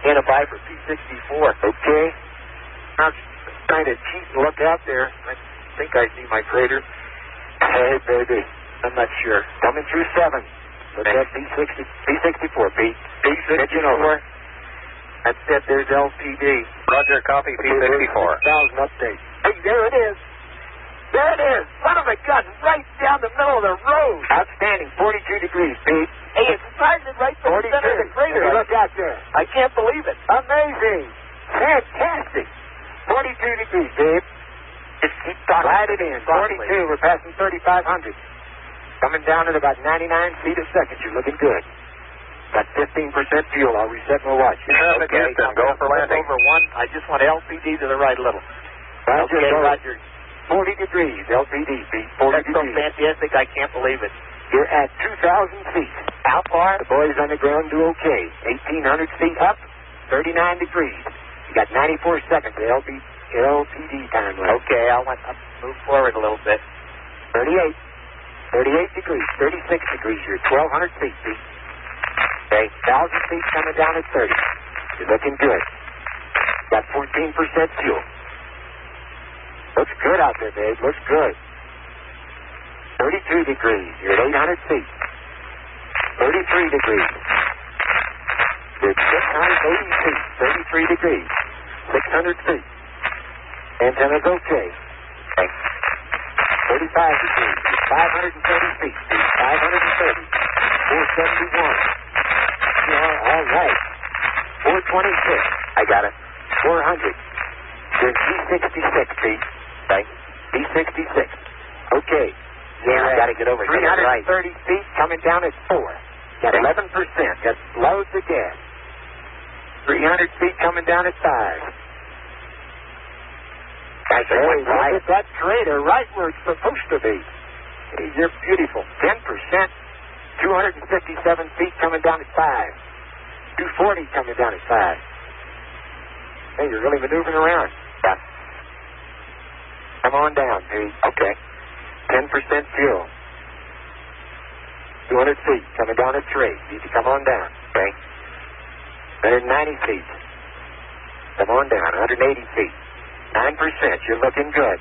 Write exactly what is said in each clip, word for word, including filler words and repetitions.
Antiviper P sixty-four. Okay. I'm trying to cheat and look out there. I think I see my crater. Hey, baby. I'm not sure. Coming through seven. Look at P sixty, P sixty-four, Pete. P sixty-four. That's it. There's L P D. Roger, copy P sixty-four. six thousand update. Hey, there it is. There it is. Son of a gun, right down the middle of the road. Outstanding. forty-two degrees, Pete. Hey, it's targeted right in the center of the crater. Hey, look out there. I can't believe it. Amazing. Fantastic. forty-two degrees, babe. Just keep talking. Slide it in. forty-two. We're passing thirty-five hundred. Coming down at about ninety-nine feet a second. You're looking good. Got fifteen percent fuel. I'll reset my watch. Okay, Houston, go for landing. Over one. I just want L P D to the right a little. Roger, okay, go. Roger. forty degrees. L P D, Pete. forty That's so degrees. fantastic. I can't believe it. You're at two thousand feet. How far? The boys on the ground do okay. eighteen hundred feet up, thirty-nine degrees. You got ninety-four seconds of L P D time left. Okay, I want to move forward a little bit. thirty-eight. thirty-eight degrees. thirty-six degrees. You're twelve hundred feet, Pete. Okay, one thousand feet coming down at thirty. You're looking good. Got fourteen percent fuel. Looks good out there, babe. Looks good. thirty-two degrees. You're at eight hundred feet. thirty-three degrees. You're at six hundred eighty feet. thirty-three degrees. six hundred feet. Antenna's okay. Okay. thirty-five degrees. You're five hundred thirty feet. five hundred thirty. four seventy-one. Yeah, all right. four twenty-six. I got it. four hundred. You're P sixty-six, Pete. Right. P sixty-six. Okay. Yeah, I got to get over here. three hundred thirty right. feet coming down at four. Got eleven percent. Got loads of gas. three hundred feet coming down at five. Guys, hey, look right. At that crater right where it's supposed to be. Hey, you're beautiful. ten percent. two hundred fifty-seven feet coming down at five. two forty coming down at five. Hey, you're really maneuvering around. Yeah. Come on down, Pete. Okay. ten percent fuel. two hundred feet coming down at three. Need to come on down. Okay. one hundred ninety feet. Come on down. one hundred eighty feet. nine percent. You're looking good.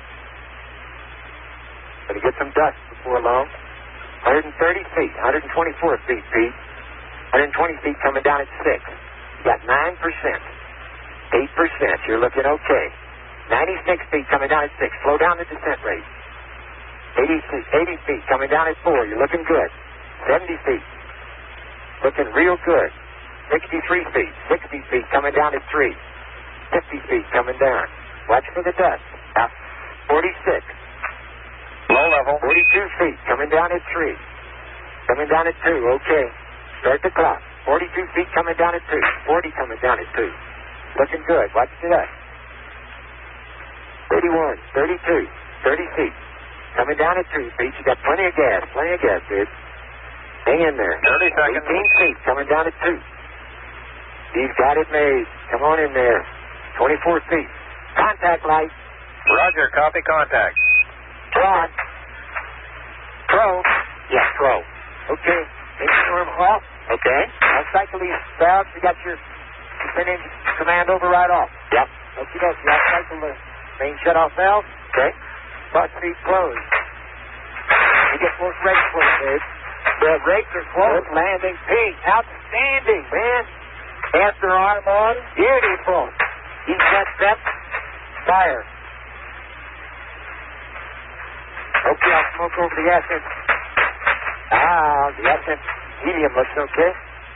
Gonna get some dust before long. one hundred thirty feet. one hundred twenty-four feet, Pete. one hundred twenty feet coming down at six. You got nine percent. eight percent. You're looking okay. ninety-six feet coming down at six. Slow down the descent rate. eighty, eighty feet coming down at four. You're looking good. seventy feet. Looking real good. sixty-three feet. sixty feet coming down at three. fifty feet coming down. Watch for the dust. Now, forty-six. Low level. forty-two feet coming down at three. Coming down at two. Okay. Start the clock. forty-two feet coming down at two. forty coming down at two. Looking good. Watch the dust. thirty-one. thirty-two. thirty feet. Coming down at two feet. You got plenty of gas. Plenty of gas, dude. Hang in there. thirty seconds. eighteen feet coming down at two. He's got it made. Come on in there. twenty-four feet. Contact light. Roger, copy contact. Rod. Pro. Yeah, pro. Okay. Engine arm off. Okay. I'll cycle these valves. You got your descent engine command override off. Yep. Okay, dokie. I'll cycle the main shut-off valve. Okay. Bus feet closed. You get both brakes closed, Dave. The brakes are closed. Good landing. Pete, outstanding, man. After arm on. Beautiful. He's got depth. Fire. Okay, I'll smoke over the ascent. Ah, the ascent medium looks okay.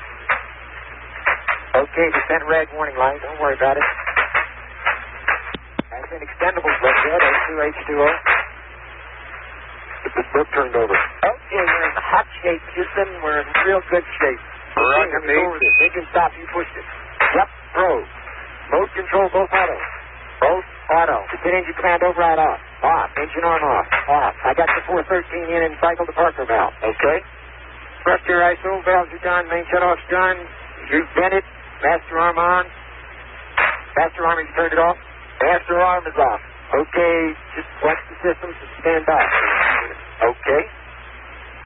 Okay, descent red warning light. Don't worry about it. Ascent extendables look good. H two H two O. Get this book turned over. Okay, we're in hot shape, Houston. We're in real good shape. Roger, okay, Pete. Engine stop. You pushed it. Yep, pro. Mode control, both auto. Both auto. Descent engine command override off. Off. Engine arm off. Off. I got the four thirteen in and cycle the Parker valve. Okay. Thruster I S O valves are done. Main shutoff's done. You've vented. Master arm on. Master arm, you turned it off. Master arm is off. Okay. Just watch the systems and stand by. Okay.